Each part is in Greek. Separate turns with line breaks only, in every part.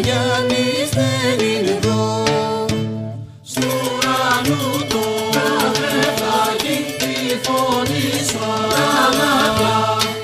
Γιάννης δεν είναι εδώ. Στου ουρανού το βρεφάκι τη φωνή σου αναπλά.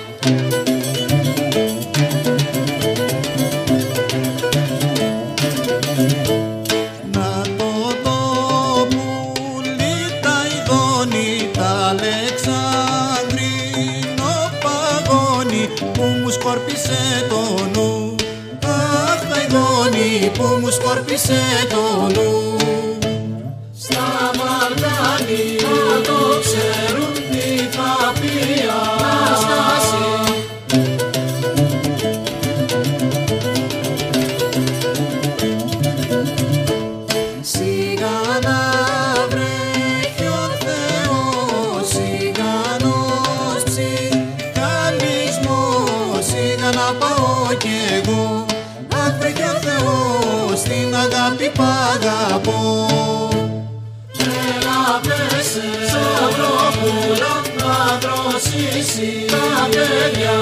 Να το δω πουλί τα ειδώνει, τα αλεξανδρίνο παγώνει που μου σκόρπισε το νου. Αχ, τα ειδώνει που μου σκόρπισε το νου. Στα Βαλκάνια το ξέρουν τι θα πει Ανάσταση. Σιγανά βρέχει ο Θεός, σιγανός ψυχαλισμός, σιγανά πάω κι εγώ. Αχ, βρέχει ο Θεός την αγάπη π' αγαπώ. Έλα πέσε σαν βροχούλα να δροσίσει τα παιδιά.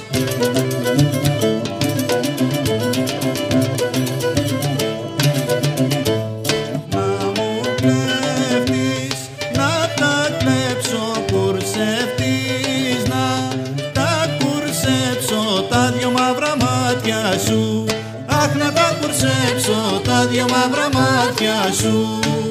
Να μου κλέφτεις, να τα κλέψω, κουρσευτείς, να τα κουρσέψω τα δυο μαύρα μάτια σου. Αχ, να τα κουρσέψω τα δυο μαύρα μάτια σου.